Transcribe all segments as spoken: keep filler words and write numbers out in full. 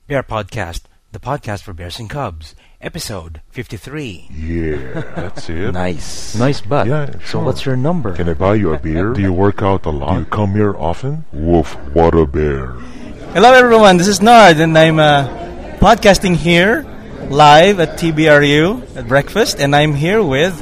Bear Podcast, the podcast for bears and cubs, episode fifty-three. Yeah, that's it. Nice. Nice butt. Yeah, So what's your number? Can I buy you a beer? Do you work out a lot? Do you come here often? Woof, what a bear. Hello everyone, this is Nard and I'm uh, podcasting here live at T B R U at breakfast, and I'm here with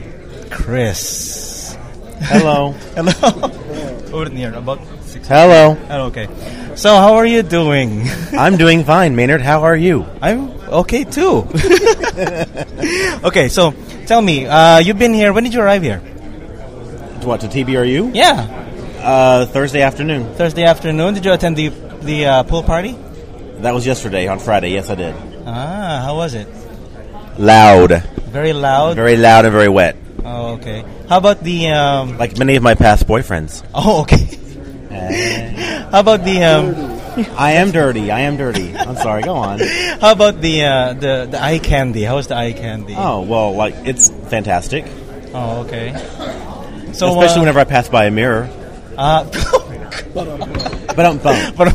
Chris. Hello. Hello. Over near about six. Hello. Oh, okay. So how are you doing? I'm doing fine, Maynard. How are you? I'm okay too. Okay, so tell me, uh, you've been here. When did you arrive here? What, to T B R U? Yeah, Uh, Thursday afternoon. Thursday afternoon. Did you attend the the uh, pool party? That was yesterday, on Friday. Yes, I did. Ah, how was it? Loud. Very loud. Very loud and very wet. Oh, okay. How about the um? Like many of my past boyfriends. Oh, okay. How about the um? I am dirty. I am dirty. I'm sorry. Go on. How about the uh, the the eye candy? How's the eye candy? Oh, well, like, it's fantastic. Oh, okay. So Especially uh, whenever I pass by a mirror. Uh, But I'm bummed. but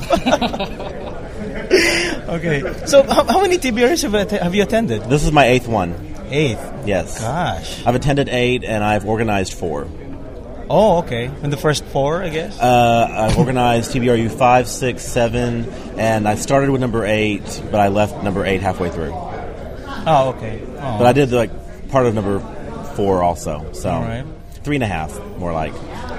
okay. So how, how many T B Rs have, att- have you attended? This is my eighth one. Eighth. Yes. Gosh. I've attended eight, and I've organized four. Oh, okay. And the first four, I guess. Uh, I've organized T B R U five, six, seven, and I started with number eight, but I left number eight halfway through. Oh, okay. Oh. But I did like part of number four also, so All right. three and a half, more like.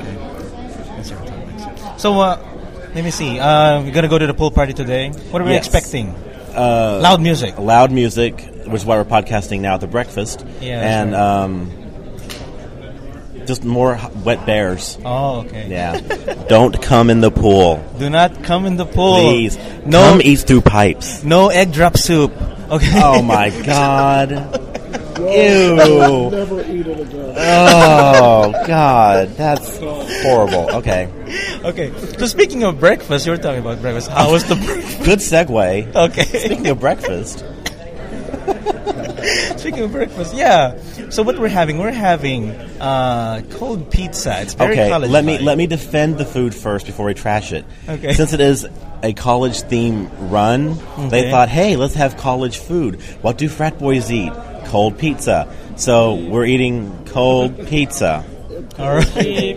So uh, let me see. Uh, we're gonna go to the pool party today. What are we Yes. expecting? Uh, Loud music. Loud music, which is why we're podcasting now at the breakfast, Yeah, that's and right. um, just more h- wet bears. Oh, okay. Yeah, don't come in the pool, Do not come in the pool. please. No. Come eat through pipes. No egg drop soup. Okay. Oh my God. Ew. Never eat it again. Oh, God. That's horrible. Okay. Okay. So speaking of breakfast, you were talking about breakfast. How was the breakfast? Good segue. Okay. Speaking of breakfast, Speaking of breakfast, yeah. So what we're having, we're having uh, cold pizza. It's very okay, college let me vibe. let me defend the food first before we trash it. Okay. Since it is a college theme run, they Okay. thought, hey, let's have college food. What do frat boys eat? Cold pizza. So we're eating cold pizza. All right.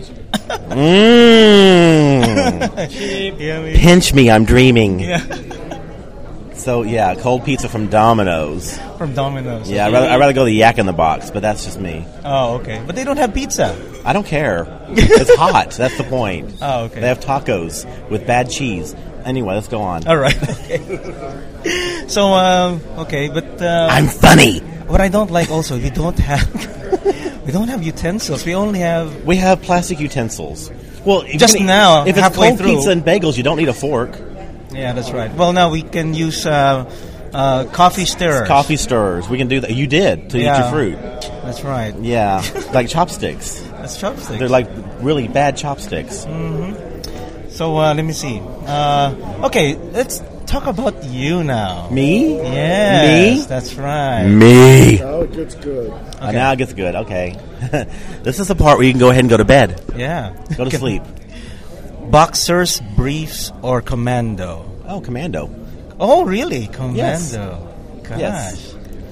Mmm. Yummy. Pinch me, I'm dreaming. Yeah. So yeah, cold pizza from Domino's. From Domino's. Yeah, I'd rather, I'd rather go the Yak in the Box, but that's just me. Oh, okay. But they don't have pizza. I don't care. It's hot. That's the point. Oh, okay. They have tacos with bad cheese. Anyway, let's go on. All right. Okay. So, um, okay, but uh, I'm funny. what I don't like also, we don't have we don't have utensils. We only have. We have plastic utensils. Well, if Just you can- now, if it's halfway cold through- pizza and bagels, you don't need a fork. Yeah, that's right. Well, now we can use uh, uh, coffee stirrers. Coffee stirrers. We can do that. You did to eat Yeah. your fruit. That's right. Yeah, like chopsticks. That's chopsticks. They're like really bad chopsticks. So uh, let me see. Uh, okay, let's talk about you now. Me? Yes, Me? that's right. Me. Now it gets good. Uh, now it gets good. Okay. This is the part where you can go ahead and go to bed. Yeah. Go to Okay. sleep. Boxers, briefs, or commando? Oh, commando. Oh, really? Commando. Yes. Gosh. Yes.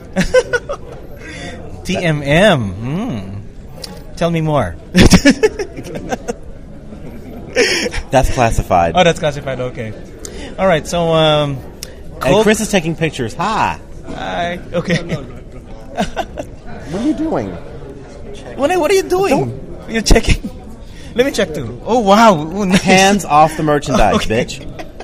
T M M. Hmm. Tell me more. That's classified. Oh, that's classified. Okay. All right. So, um, And cold- Chris is taking pictures. Hi. Hi. Okay. What are you doing? What are, what are you doing? You're checking. Let me check too. Oh wow. Oh, nice. Hands off the merchandise, Okay. bitch.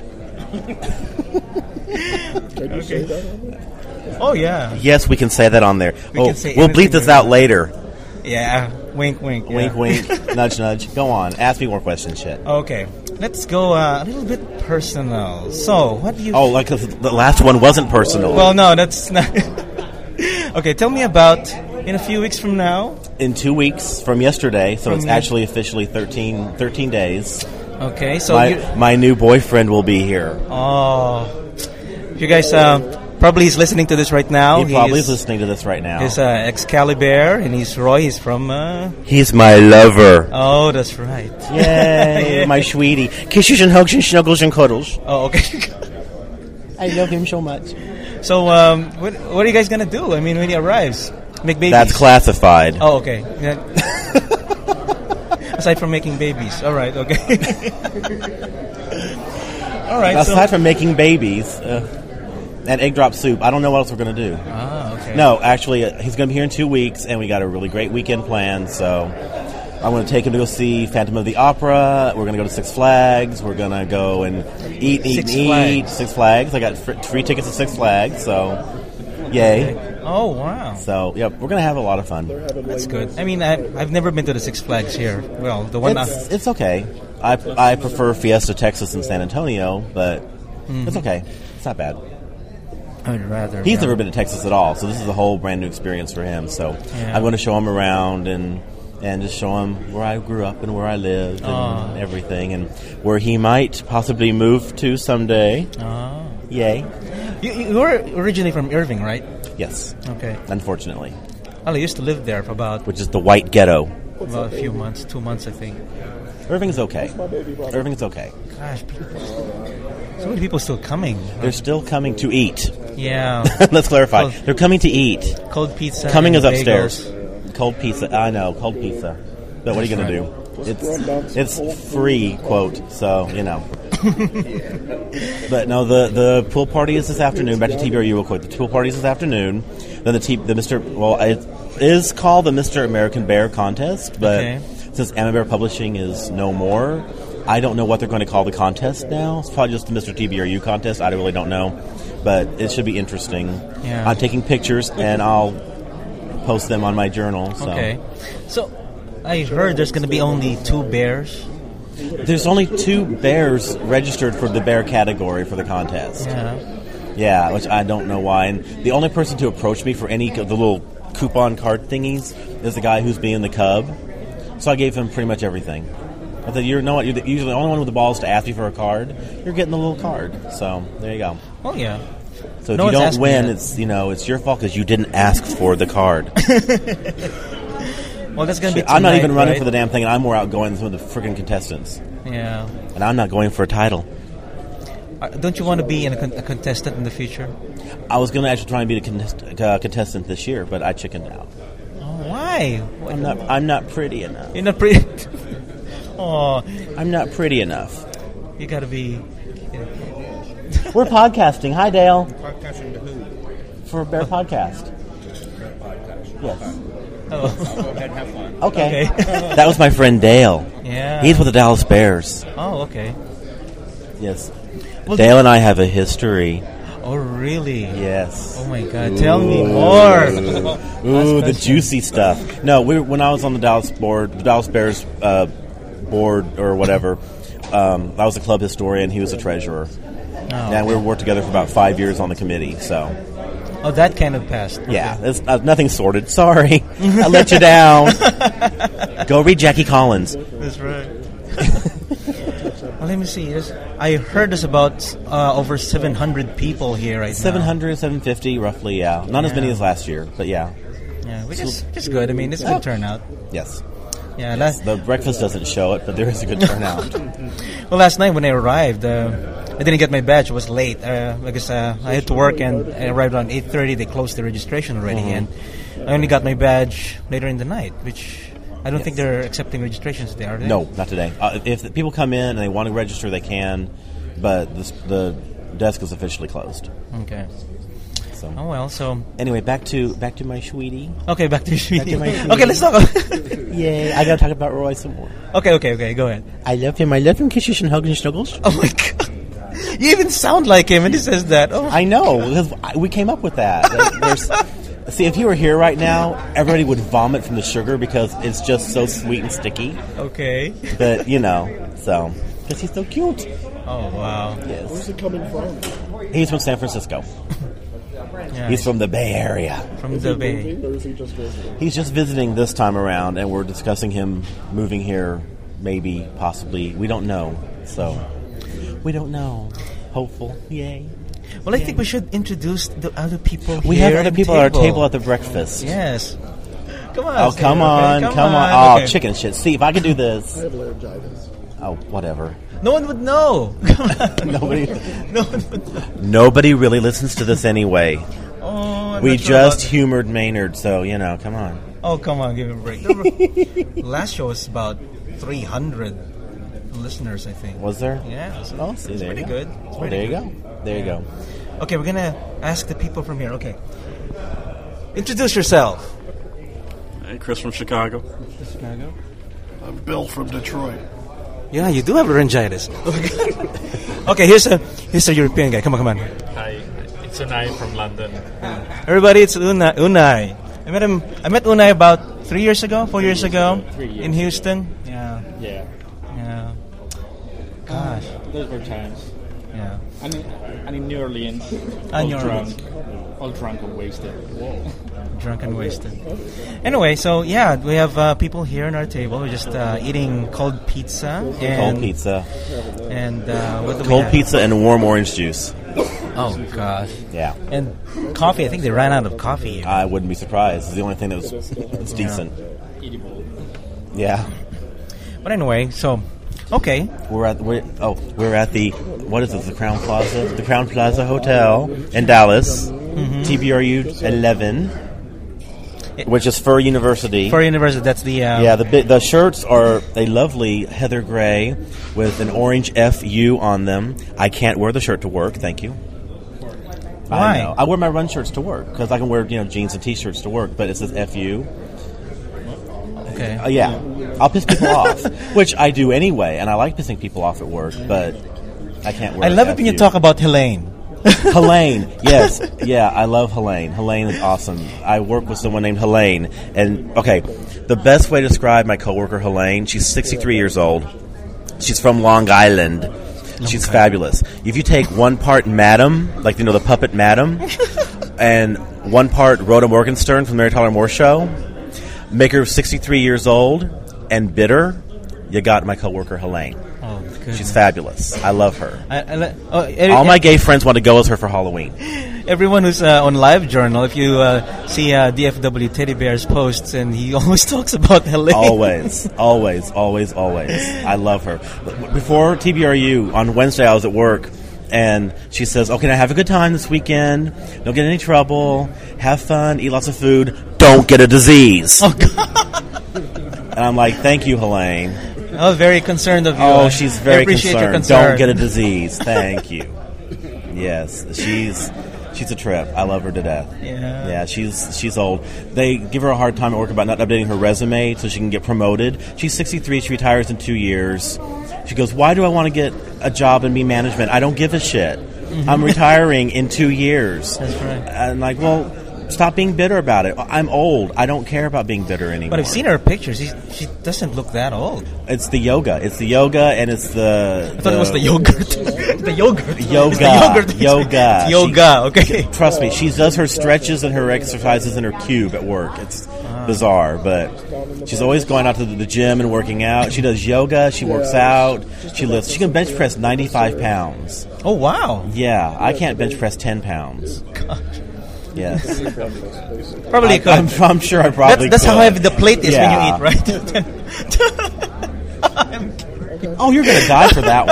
Can you say that on there? Oh yeah. Yes, we can say that on there. We oh, can say we'll anything bleep this we out want. later. Yeah. Wink, wink. yeah. Wink, wink. Nudge, nudge. Go on. Ask me more questions, shit. Okay. Let's go uh, a little bit personal. So, what do you? Oh, like 'cause the last one wasn't personal. Well, no, that's not. Okay, tell me about in a few weeks from now. In two weeks from yesterday, so From it's yes- actually officially thirteen, thirteen days. Okay, so My, you, my new boyfriend will be here. oh, you guys uh, probably he's listening to this right now. He probably He's- is listening to this right now. He's uh, Excalibur, and he's Roy. He's from. Uh, He's my lover. oh, that's right. Yay, Yeah. my sweetie. Kisses and hugs and snuggles and cuddles. Oh, okay. I love him so much. So, um, what, what are you guys gonna do? I mean, when he arrives, make babies. That's classified. Oh, okay. Yeah. Aside from making babies, all right, okay. all right. Aside so, from making babies uh, and egg drop soup, I don't know what else we're gonna do. Ah, okay. No, actually, uh, he's gonna be here in two weeks, and we got a really great weekend planned. So, I'm going to take him to go see Phantom of the Opera. We're going to go to Six Flags. We're going to go and eat, eat, Six eat. Flags. Six Flags. I got fr- free tickets to Six Flags, so yay. Oh, wow. So, yeah, we're going to have a lot of fun. That's good. I mean, I, I've never been to the Six Flags here. Well, the one... It's, it's okay. I, I prefer Fiesta, Texas, and San Antonio, but mm-hmm. it's okay. It's not bad. I would rather... He's yeah. never been to Texas at all, so this is a whole brand new experience for him. So yeah. I'm going to show him around and... and just show him where I grew up and where I lived and Aww. everything, and where he might possibly move to someday. Oh. Yay. You, you were originally from Irving, right? Yes. Okay. Unfortunately. Well, I used to live there for about... Which is the white ghetto. About a few months, two months, I think. Irving's okay. Irving's okay. Gosh, people, so many people still coming. They're still coming to eat. Yeah. Let's clarify. Cold, They're coming to eat. Cold pizza. Coming is bagels. upstairs. Cold pizza. I know, cold pizza. But what are you going to do? It's it's free, quote, so, you know. But no, the, the pool party is this afternoon. Back to T B R U real quick. The pool party is this afternoon. Then the T, the Mister Well, it is called the Mister American Bear Contest, but okay. since Amabear Publishing is no more, I don't know what they're going to call the contest now. It's probably just the Mister T B R U contest. I really don't know. But it should be interesting. Yeah. I'm taking pictures, and I'll post them on my journal. So. Okay. So, I heard there's going to be only two bears. There's only two bears registered for the bear category for the contest. Yeah. Yeah, which I don't know why. And the only person to approach me for any of the little coupon card thingies is the guy who's being the cub. So I gave him pretty much everything. I said, you know what, you're the, usually the only one with the balls to ask me for a card. You're getting the little card. So, there you go. Oh, yeah. So if no you don't win, me it's you know it's your fault because you didn't ask for the card. Well, that's going to be tonight, I'm not even running right? for the damn thing, and I'm more outgoing than some of the freaking contestants. Yeah. And I'm not going for a title. Uh, don't you want to be in a, con- a contestant in the future? I was going to actually try and be a contest- uh, contestant this year, but I chickened out. Oh, why? I'm not. I'm not pretty enough. You're not pretty. Oh, I'm not pretty enough. You got to be. We're podcasting. Hi, Dale. Podcasting to who? For Bear Podcast. Bear Podcast. Yes. Oh. Go ahead and have fun. Okay. Okay. That was my friend Dale. Yeah. He's with the Dallas Bears. Oh, okay. Yes. Well, Dale and I have a history. Oh, really? Yes. Oh, my God. Tell me more. Ooh, the juicy stuff. No, we, when I was on the Dallas board, the Dallas Bears uh, board or whatever, um, I was a club historian. He was a treasurer. Oh, and we worked together for about five years on the committee. So, oh, that kind of passed. yeah, it's, uh, nothing sorted. Sorry, I let you down. Go read Jackie Collins. That's right. Well, let me see. There's, I heard there's about uh, over seven hundred people here right seven hundred, now. seven fifty, roughly, yeah. Not as many Yeah. as last year, but yeah. Yeah, which is just good. I mean, it's a good turnout. Yes. Yeah. Last, The breakfast doesn't show it, but there is a good turnout. well, last night when I arrived, uh, I didn't get my badge. It was late uh, because uh, I had to work, and I arrived around eight thirty. They closed the registration already, Mm-hmm. and I only got my badge later in the night, which I don't Yes. think they're accepting registrations today, are they? No, not today. Uh, if the people come in and they want to register, they can, but this, the desk is officially closed. Okay. So Oh well. So anyway, back to back to my sweetie. okay, back to Back you. to my Okay, let's talk. Yay! I gotta talk about Roy some more. okay, okay, okay. Go ahead. I love him. I love him. Kisses and hugs and snuggles. Oh my God. You even sound like him, and he says that. Oh, I know because I- we came up with that. Like, there's- see, if he were here right now, everybody would vomit from the sugar because it's just so sweet and sticky. okay. But you know, so because he's so cute. Oh wow. Yes, Where's it coming from? he's from San Francisco. Yeah. He's from the Bay Area. from Is the he Bay. moving or is he just visiting? He's just visiting this time around, and we're discussing him moving here, maybe, possibly. We don't know. So, we don't know. Hopeful. Yay. Well, I think we should introduce the other people. We here have other at people at our table at the breakfast. Yes. Come on. Oh, Steve, come okay? on. Come, on. Oh, okay. chicken shit. See, if I could do this. I have laryngitis. Oh, whatever. No one would know. Nobody, No one would know. nobody really listens to this anyway. Oh, I'm We not sure just about humored Maynard, so you know, come on. that. Oh, come on, give me a break. There were- Last show was about three hundred listeners, I think. Was there? Yeah, so Oh, see, it's there pretty you go. good. It's Oh, pretty there you good. go. There you Yeah. go. Okay, we're gonna ask the people from here. Okay, introduce yourself. Hey, Chris from Chicago. Chicago. I'm Bill from Detroit. Yeah, you do have laryngitis. Okay, here's a here's a European guy. Come on, come on. Hi, it's Unai from London. Everybody, it's Una, Unai. I met him. I met Unai about three years ago, four years ago, Three years. in Houston. Yeah, Yeah, yeah. Gosh, those were times. yeah. And in, and in New Orleans, Ah, all New drunk, Orleans. all drunk and wasted. Whoa. Drunk and wasted. Anyway, so yeah, we have uh, people here on our table. We're just uh, eating cold pizza and Cold pizza, and uh, what do we cold have? pizza, and warm orange juice. Oh gosh, Yeah, and coffee. I think they ran out of coffee. I wouldn't be surprised. It's the only thing that was that's decent. Edible. Yeah, But anyway, so okay, we're at we're, oh we're at the what is it? The Crown Plaza, the Crown Plaza Hotel in Dallas, Mm-hmm. T B R U eleven, which is Fur University. for university, that's the uh, Yeah, the bi- the shirts are a lovely heather gray with an orange F U on them. I can't wear the shirt to work, thank you. Why? I know. I wear my run shirts to work because I can wear you know jeans and t-shirts to work, but it says F U. Okay. Uh, yeah, I'll piss people off, which I do anyway, and I like pissing people off at work, but I can't wear. I love it when you F U. talk about Helene. Helene, yes, yeah, I love Helene. Helene is awesome. I work with someone named Helene, and okay, the best way to describe my coworker Helene, she's sixty-three years old. She's from Long Island. She's Okay. fabulous. If you take one part Madam, like you know the puppet Madam, and one part Rhoda Morgenstern from the Mary Tyler Moore Show, make her sixty-three years old and bitter, you got my coworker Helene. Oh, goodness. She's fabulous. I love her. I, I, li- oh, every- All my gay friends want to go as her for Halloween. everyone who's uh, on Live Journal, if you uh, see uh, D F W Teddy Bear's posts, and he always talks about Helene. Always, always, always, always. I love her. Before T B R U, on Wednesday I was at work, and she says, okay, now have a good time this weekend. Don't get in any trouble. Have fun. Eat lots of food. Don't get a disease. Oh, God. And I'm like, thank you, Helene. I was very concerned of you. Oh, Uh, she's I very appreciate concerned. your concern. Don't get a disease. Thank you. Yes, she's she's a trip. I love her to death. Yeah. Yeah, she's she's old. They give her a hard time at work about not updating her resume so she can get promoted. She's sixty-three. She retires in two years. She goes, why do I want to get a job and be management? I don't give a shit. I'm retiring in two years. That's right. And like, well, stop being bitter about it. I'm old. I don't care about being bitter anymore. But I've seen her pictures. She, she doesn't look that old. It's the yoga. It's the yoga, and it's the. I thought it was the yogurt. the yogurt. Yoga. It's the yogurt. Yoga. It's yoga, okay. Trust me, she does her stretches and her exercises in her cube at work. It's bizarre, but she's always going out to the gym and working out. She does yoga. She works out. She lifts. She can bench press ninety-five pounds. Oh, wow. Yeah, I can't bench press ten pounds. Yes, Probably I, could. I'm, I'm sure I probably. That's, that's how could. heavy the plate is Yeah. when you eat, right? Oh, you're gonna die for that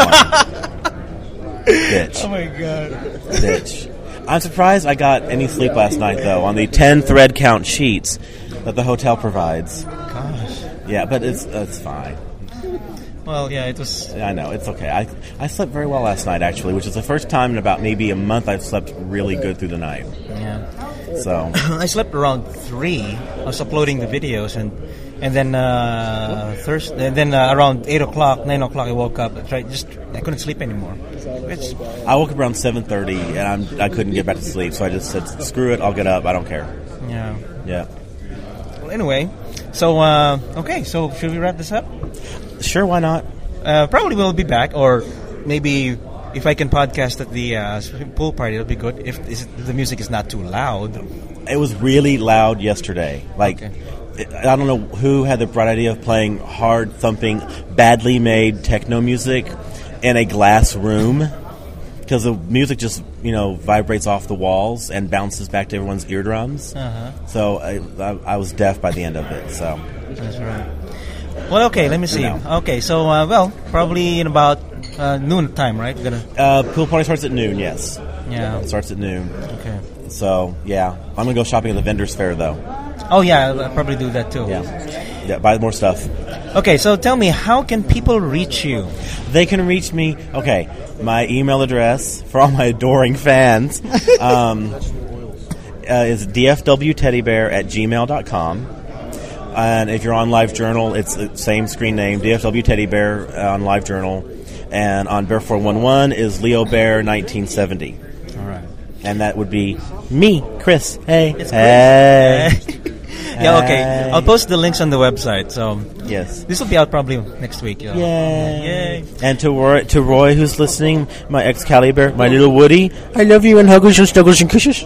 one, bitch. Oh, my God. Bitch. I'm surprised I got any sleep last night, though, on the ten thread count sheets that the hotel provides. Gosh. Yeah, but it's it's fine. Well, yeah, it was... I know, it's okay. I I slept very well last night, actually, which is the first time in about maybe a month I've slept really good through the night. Yeah. So, I slept around three. I was uploading the videos, and and then uh, Thursday, and then uh, around eight o'clock, nine o'clock, I woke up. I tried, just I couldn't sleep anymore. It's, I woke up around seven thirty, and I'm, I couldn't get back to sleep, so I just said, screw it, I'll get up, I don't care. yeah. Yeah. Well, anyway, so uh, okay, so should we wrap this up? Sure, why not? Uh, probably we'll be back, or maybe if I can podcast at the uh, pool party, it'll be good. If, is it, the music is not too loud. It was really loud yesterday. Like, Okay. it, I don't know who had the bright idea of playing hard thumping, badly made techno music in a glass room, because the music just you know vibrates off the walls and bounces back to everyone's eardrums. Uh-huh. So I, I, I was deaf by the end of it. So That's right. Well, okay, let me see. No. Okay, so, uh, well, probably in about Uh, noon time, right? We're gonna. Uh, pool party starts at noon. Yes. Yeah. It starts at noon. Okay. So yeah, I'm gonna go shopping at the vendors fair though. Oh yeah, I'll, I'll probably do that too. Yeah. Yeah. Buy more stuff. Okay, so tell me, how can people reach you? They can reach me. Okay, my email address for all my adoring fans um, uh, is d f w teddy bear at gmail dot com. And if you're on LiveJournal, it's the same screen name, D F W Teddy Bear uh, on LiveJournal. And on Bear four one one is Leo Bear nineteen seventy. All right. And that would be me, Chris. Hey. It's hey. Yeah, okay. I'll post the links on the website. So yes, this will be out probably next week. You know. Yay. Yay! And to Roy, to Roy, who's listening, my Excalibur, my little Woody, I love you and huggles and snuggles and kisses.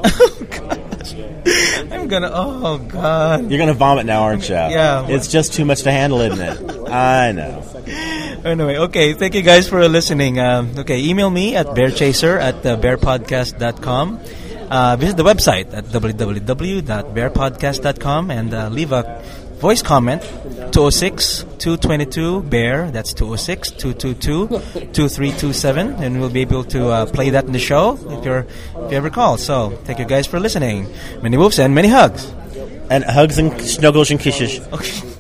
I'm gonna. Oh God! You're gonna vomit now, aren't you? Yeah. It's just too much to handle, isn't it? I know. Anyway, okay. Thank you guys for listening. Um, okay, email me at bearchaser at uh, bear podcast dot com. Uh, visit the website at w w w dot bear podcast dot com and uh, leave a voice comment. two oh six, two two two, bear. That's two oh six, two two two, two three two seven, and we'll be able to uh, play that in the show if you're if you ever call. So thank you guys for listening. Many wolves and many hugs. And hugs and snuggles and kisses. Okay.